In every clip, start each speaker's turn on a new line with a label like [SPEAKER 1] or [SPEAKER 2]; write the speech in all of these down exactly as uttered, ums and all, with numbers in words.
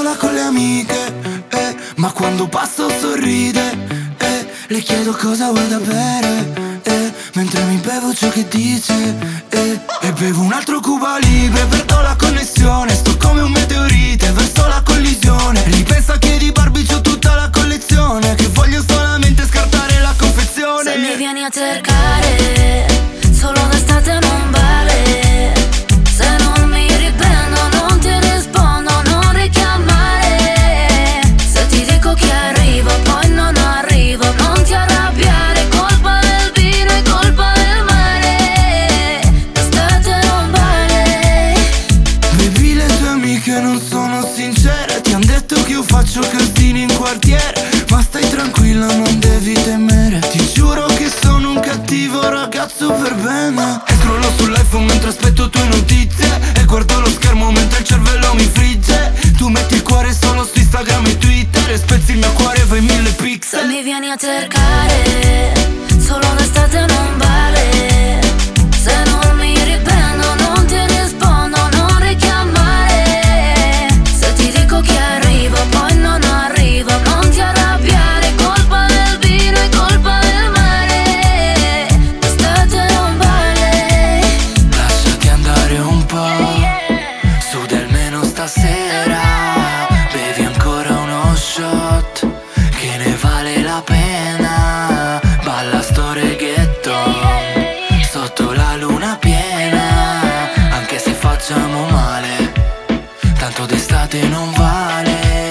[SPEAKER 1] sola con le amiche, eh, ma quando passo sorride, eh, le chiedo cosa vuoi da bere, eh, mentre mi bevo ciò che dice, eh, e bevo un altro Cuba Libre, perdo la connessione, sto come un meteorite verso la collisione. Ripensa che di Barbie c'ho tutta la collezione, che voglio solamente scartare la confezione.
[SPEAKER 2] Se mi vieni a cercare, solo d'estate non vale. Se non mi riprendo non ti rispondo, non richiamare. Se ti dico che arrivo poi non arrivo, non ti arrabbiare, colpa del vino e colpa del mare. D'estate non vale.
[SPEAKER 1] Baby, le tue amiche non sono sincere, ti han detto che io faccio casini in quartiere, ma stai tranquilla, non devi temere. Ti giuro che sono un cattivo ragazzo per bene. E scrollo sull'iPhone mentre aspetto tue notizie, e guardo lo schermo mentre il cervello mi frigge. Tu metti il cuore solo su Instagram e Twitter, e spezzi il mio cuore, fai mille pixel.
[SPEAKER 2] Se mi vieni a cercare, solo d'estate non vale. Se non mi riprendo non ti rispondo, non richiamare. Se ti dico che arrivo poi non arrivo, non ti arrabbiare, colpa del vino e colpa del mare. D'estate non vale.
[SPEAKER 1] Lasciati andare un po', su del meno stasera. Bevi ancora uno shot, che ne vale la pena. Balla sto reggaeton, sotto la luna piena. Anche se facciamo male, tanto d'estate non vale.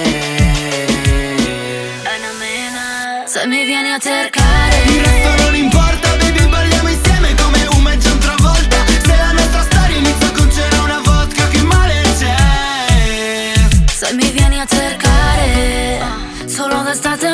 [SPEAKER 2] Se mi vieni a cercare,
[SPEAKER 1] Il resto non importa, baby, balliamo insieme come una e già un'altra volta. Se la nostra storia inizia con c'era una vodka, che male c'è?
[SPEAKER 2] se mi vieni a cercare, solo d'estate